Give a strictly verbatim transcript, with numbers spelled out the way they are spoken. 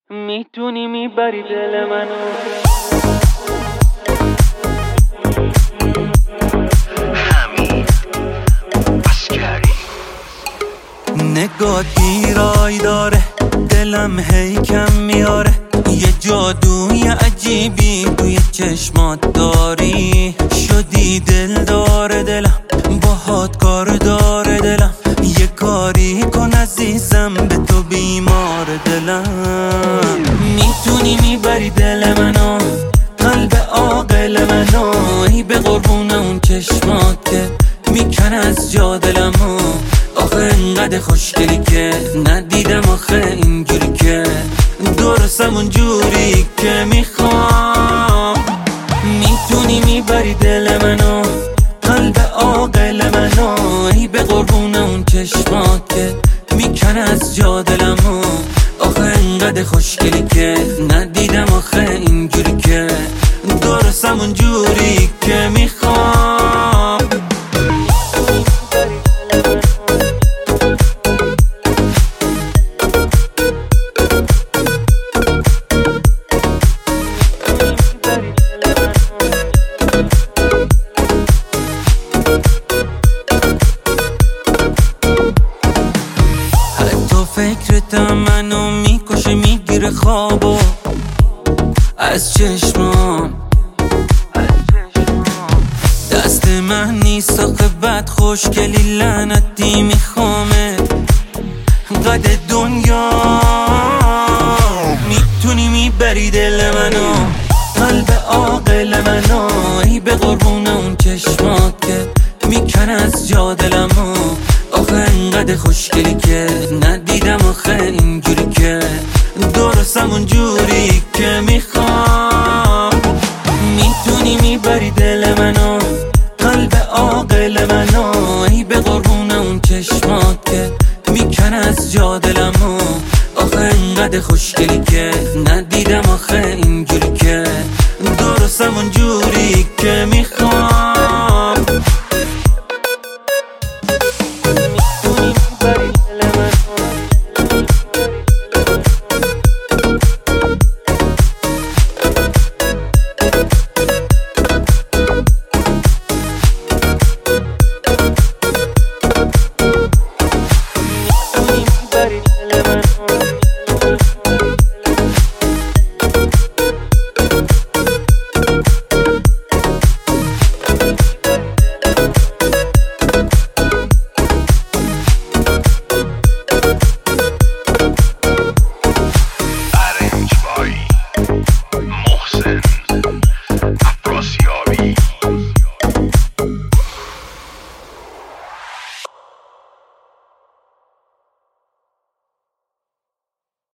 میتونی میبری دل منو. نگاه دیرای داره، دلم هی کم میاره. یه جادوی عجیبی توی چشمات داری. شدی دل داره دلم، باهات کار داره دلم. یه کاری کن عزیزم، به تو بیمار دلم. میتونی میبری دل منو، قلب عاقل منو. ای به قربون اون چشمات که میکن از جا دلمو. آخه انقدر خوشگلی که ندیدم آخه اینجوری که درستم اونجوری که میخوام. میتونی میبری دل منو، قلب عاقل منو. ای به قربون اون چشمات که میکن از جا دلمو. آخه انقدر خوشگلی که ندیدم آخه اینجوری که درستم اونجوری که میخوام. فکرتم منو میکشه، میگیره خوابو از چشمام. دست من نیست آخه بد خوشگلی لعنتی میخوامه قد دنیا. میتونی میبری دل منو، قلب عاقل منو. ای به قربون اون چشمات که میکن از جا دلمو. آخه انقدر خوشگلی که ندیدم آخه اینجوری که درستم اونجوری که میخوام. میتونی میبری دل منو، قلب عاقل منو. ای به قربون اون چشمات که میکن از جا دلمو. آخه انقدر خوشگلی که ندیدم آخه اینجوری که درستم اونجوری که میخوام.